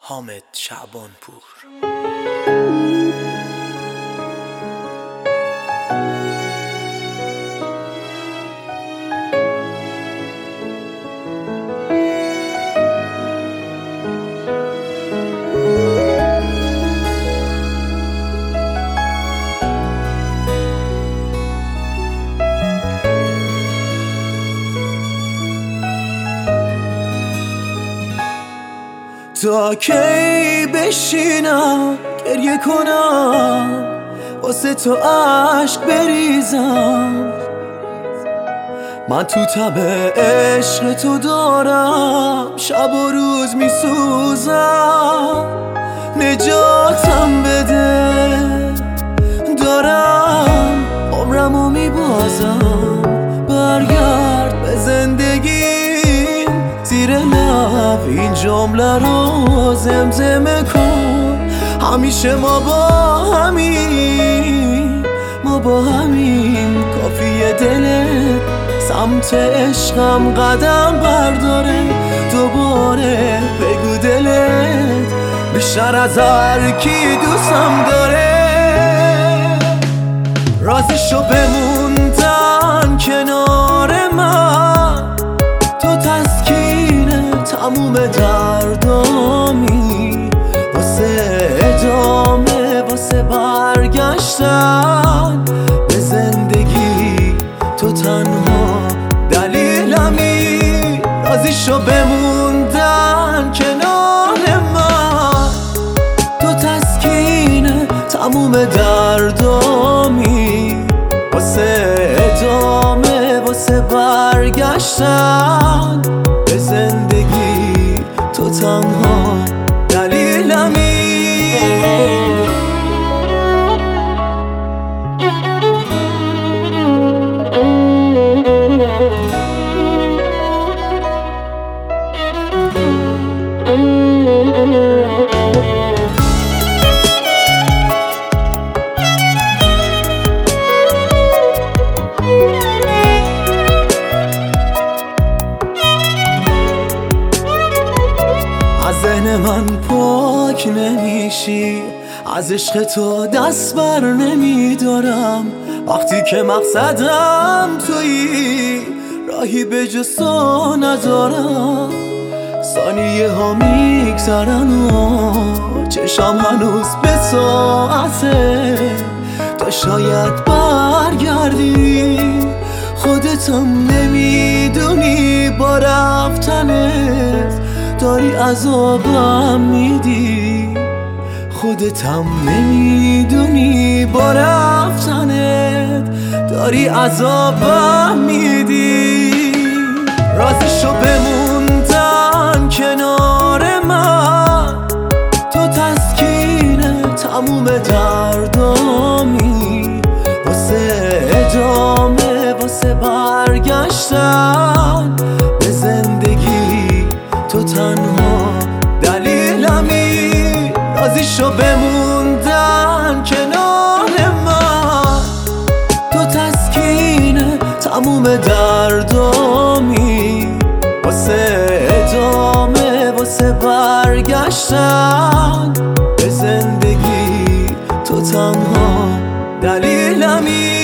حامد شعبانپور. تا کی بشینم گریه کنم واسه تو عشق بریزم؟ من تو تب عشق تو دارم شب و روز میسوزم. نجاتم بده دارم عمرمو میبازم. برگرد به زندگیم زیر لب این جمله رو زمزمه کن. همیشه ما با همین کافیه دلت سمت عشقم قدم برداره. دوباره بگو دلت بیشتر از هر کی دوستم داره. رازشو بموندن کنار من، تو تسکین تموم دردامی. واسه ادامه واسه برگشتن به زندگی تو تنها دلیلمی. رازیشو بموندن کنار من، تو تسکین تموم دردامی. واسه ادامه واسه برگشتن به زندگی تو تنها دلیلمی. ذهن من پاک نمیشی، از عشق تو دست بر نمیدارم. وقتی که مقصدم تویی راهی به جز تو ندارم. ثانیه ها میگذرن و چشم هنوز به ساعته. تو شاید برگردی، خودتم نمیدونی با رفتنت داری عذابم میدی. خودتم نمیدونی با رفتنت داری عذابم میدی. رازشو بموندن کنار من، تو تسکین تموم دردامی. واسه ادامه واسه برگشتن به زندگی تو تنها دلیلمی. رازیشو بموندن کنار من، تو تسکین تموم دردامی. واسه ادامه واسه برگشتن به زندگی تو تنها دلیلمی.